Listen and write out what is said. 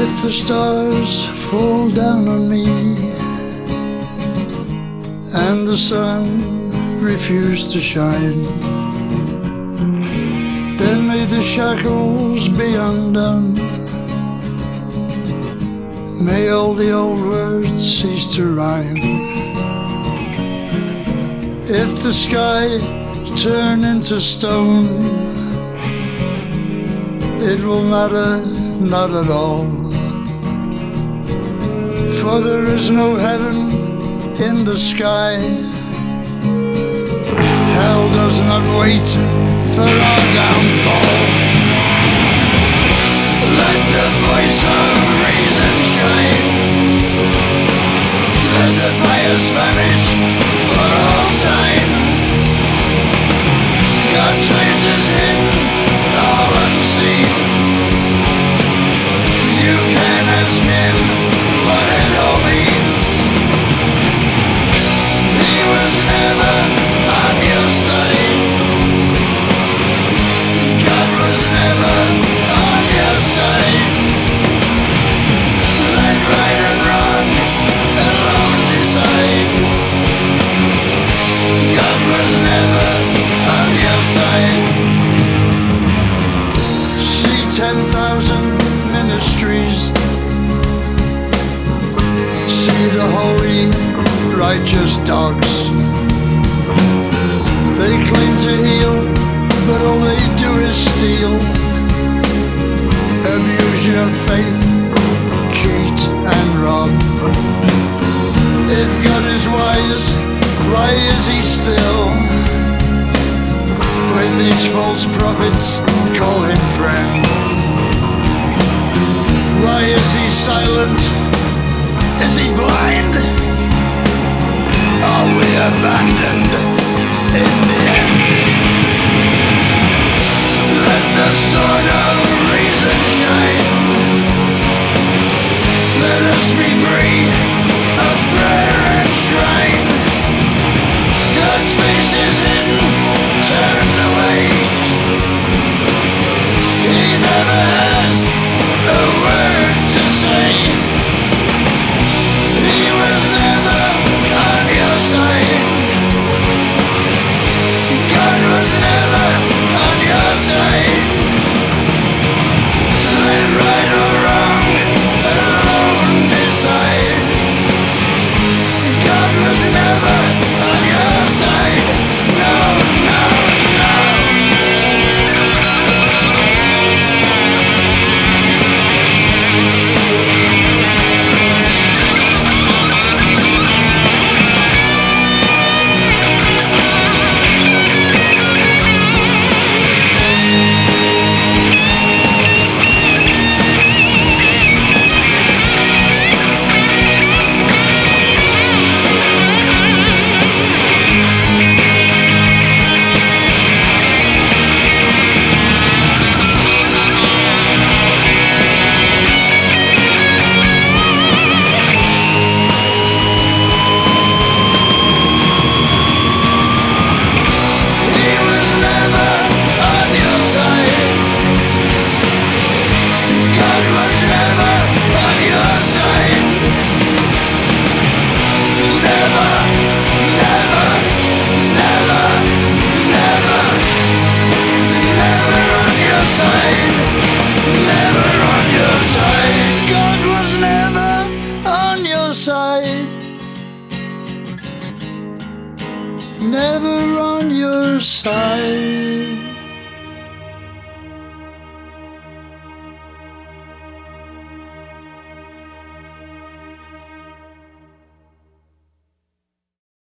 If the stars fall down on me and the sun refuse to shine, then may the shackles be undone. May all the old words cease to rhyme. If the sky turn into stone, it will matter not at all, for there is no heaven in the sky. Hell does not wait for our downfall. Let the voice of reason shine. Let the bias vanish for all time. God traces hidden, all unseen. You can ask him what it all means. He was never on your side. God was never on your side. Let right and wrong alone decide. God was never on your side. See 10,000 ministries, see the holy, righteous dogs. They claim to heal, but all they do is steal. Abuse your faith, cheat and rob. If God is wise, why is he still, when these false prophets call him friend? Why is he silent? Is he blind? Are we abandoned in the end? Let the sword of reason shine. Let us be free of prayer and shrine. God's face is hidden, turned away. He never has a word to say. He was never on your side. God was never on your side. Let right or wrong alone decide. God was never on your side. No, no, no. Never on your side.